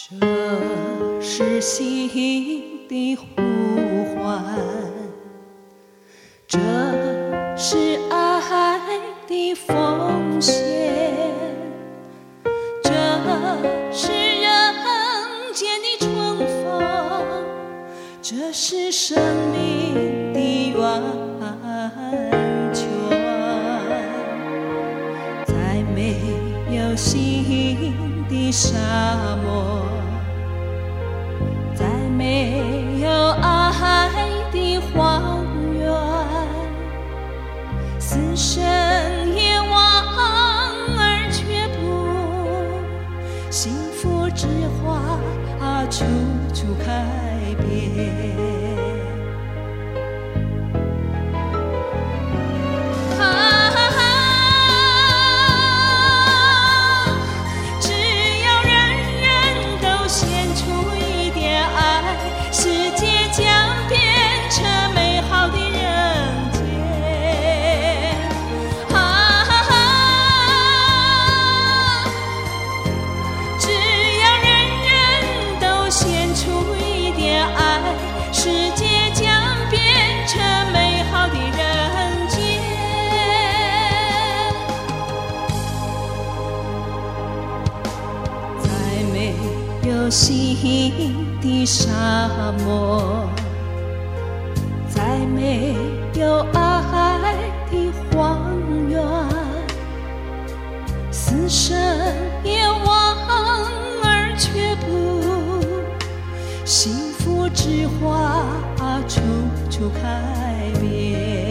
这是心的呼唤，这是爱的奉献，这是人间的春风，这是生命的源泉。再没有新的沙漠，再没有爱的荒原，死神也望而却步，幸福之花处处开遍。有新的沙漠，再没有爱的荒原，死神也望而却步，幸福之花处处开遍。